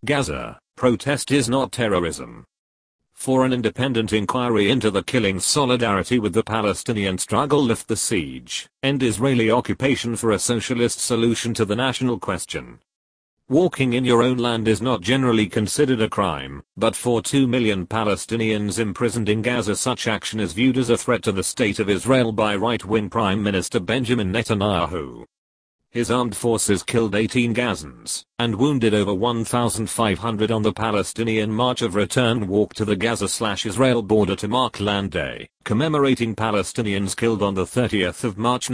Gaza, protest is not terrorism. For an independent inquiry into the killings, solidarity with the Palestinian struggle, lift the siege, end Israeli occupation for a socialist solution to the national question. Walking in your own land is not generally considered a crime, but for 2 million Palestinians imprisoned in Gaza, such action is viewed as a threat to the state of Israel by right-wing Prime Minister Benjamin Netanyahu. His armed forces killed 18 Gazans and wounded over 1,500 on the Palestinian March of Return walk to the Gaza/Israel border to mark Land Day, commemorating Palestinians killed on the 30th of March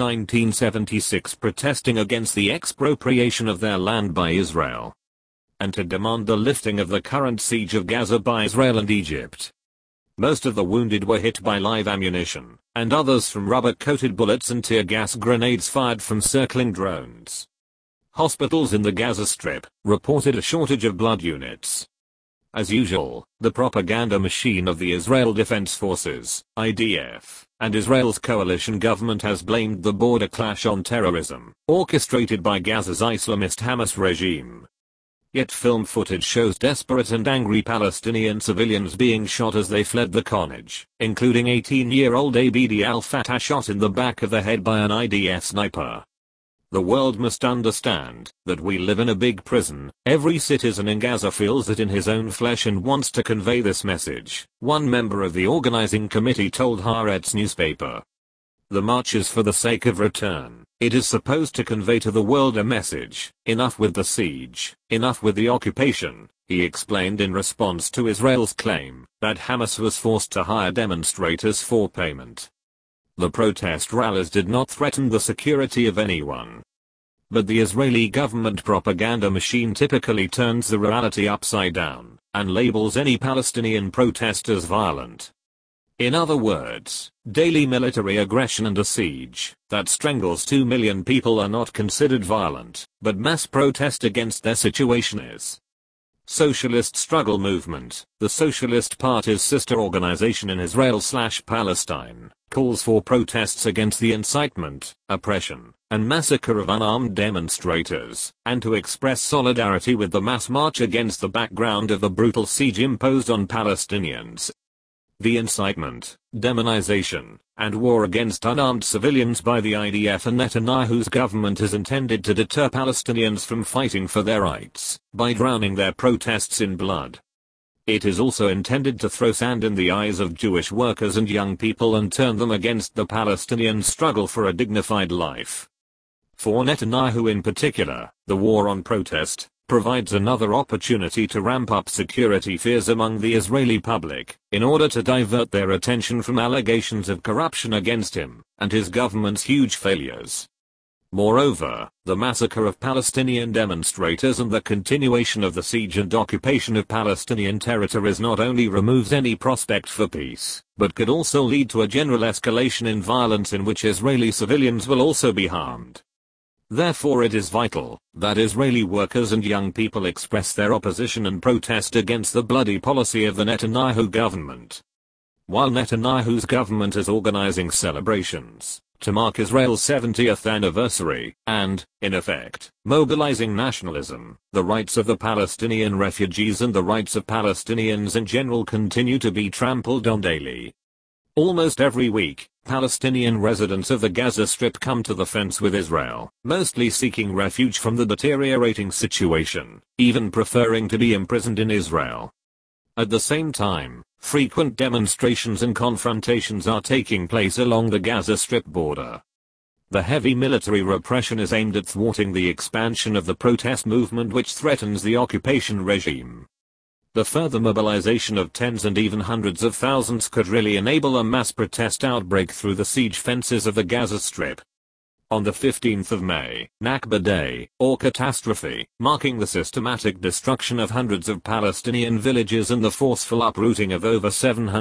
1976 protesting against the expropriation of their land by Israel, and to demand the lifting of the current siege of Gaza by Israel and Egypt. Most of the wounded were hit by live ammunition, and others from rubber-coated bullets and tear gas grenades fired from circling drones. Hospitals in the Gaza Strip reported a shortage of blood units. As usual, the propaganda machine of the Israel Defense Forces, IDF, and Israel's coalition government has blamed the border clash on terrorism, orchestrated by Gaza's Islamist Hamas regime. Yet film footage shows desperate and angry Palestinian civilians being shot as they fled the carnage, including 18-year-old Abidi al-Fattah shot in the back of the head by an IDF sniper. The world must understand that we live in a big prison. Every citizen in Gaza feels it in his own flesh and wants to convey this message, one member of the organizing committee told Haaretz newspaper. The march is for the sake of return. It is supposed to convey to the world a message: enough with the siege, enough with the occupation, he explained in response to Israel's claim that Hamas was forced to hire demonstrators for payment. The protest rallies did not threaten the security of anyone. But the Israeli government propaganda machine typically turns the reality upside down and labels any Palestinian protest as violent. In other words, daily military aggression and a siege that strangles 2 million people are not considered violent, but mass protest against their situation is. Socialist Struggle Movement, the Socialist Party's sister organization in Israel/Palestine, calls for protests against the incitement, oppression, and massacre of unarmed demonstrators, and to express solidarity with the mass march against the background of the brutal siege imposed on Palestinians. The incitement, demonization, and war against unarmed civilians by the IDF and Netanyahu's government is intended to deter Palestinians from fighting for their rights by drowning their protests in blood. It is also intended to throw sand in the eyes of Jewish workers and young people and turn them against the Palestinian struggle for a dignified life. For Netanyahu in particular, the war on protest provides another opportunity to ramp up security fears among the Israeli public, in order to divert their attention from allegations of corruption against him and his government's huge failures. Moreover, the massacre of Palestinian demonstrators and the continuation of the siege and occupation of Palestinian territories not only removes any prospect for peace, but could also lead to a general escalation in violence in which Israeli civilians will also be harmed. Therefore it is vital that Israeli workers and young people express their opposition and protest against the bloody policy of the Netanyahu government. While Netanyahu's government is organizing celebrations to mark Israel's 70th anniversary, and, in effect, mobilizing nationalism, the rights of the Palestinian refugees and the rights of Palestinians in general continue to be trampled on daily. Almost every week, Palestinian residents of the Gaza Strip come to the fence with Israel, mostly seeking refuge from the deteriorating situation, even preferring to be imprisoned in Israel. At the same time, frequent demonstrations and confrontations are taking place along the Gaza Strip border. The heavy military repression is aimed at thwarting the expansion of the protest movement which threatens the occupation regime. The further mobilization of tens and even hundreds of thousands could really enable a mass protest outbreak through the siege fences of the Gaza Strip. On the 15th of May, Nakba Day, or catastrophe, marking the systematic destruction of hundreds of Palestinian villages and the forceful uprooting of over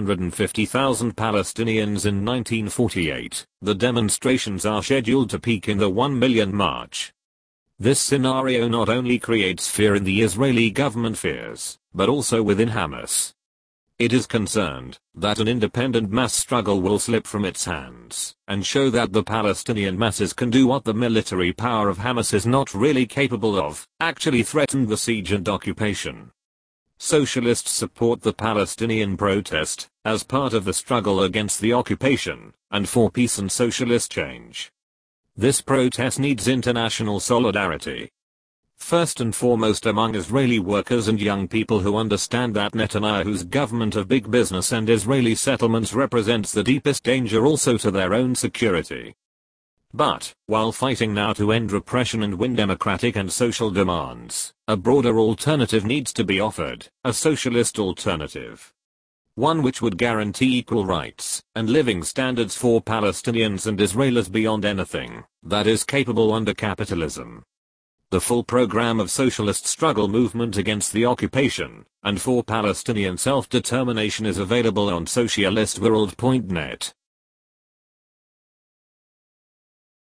750,000 Palestinians in 1948, the demonstrations are scheduled to peak in the 1 million march. This scenario not only creates fear in the Israeli government fears, but also within Hamas. It is concerned that an independent mass struggle will slip from its hands and show that the Palestinian masses can do what the military power of Hamas is not really capable of, actually threaten the siege and occupation. Socialists support the Palestinian protest as part of the struggle against the occupation and for peace and socialist change. This protest needs international solidarity. First and foremost among Israeli workers and young people who understand that Netanyahu's government of big business and Israeli settlements represents the deepest danger also to their own security. But, while fighting now to end repression and win democratic and social demands, a broader alternative needs to be offered, a socialist alternative. One which would guarantee equal rights and living standards for Palestinians and Israelis beyond anything that is capable under capitalism. The full program of socialist struggle movement against the occupation and for Palestinian self-determination is available on socialistworld.net.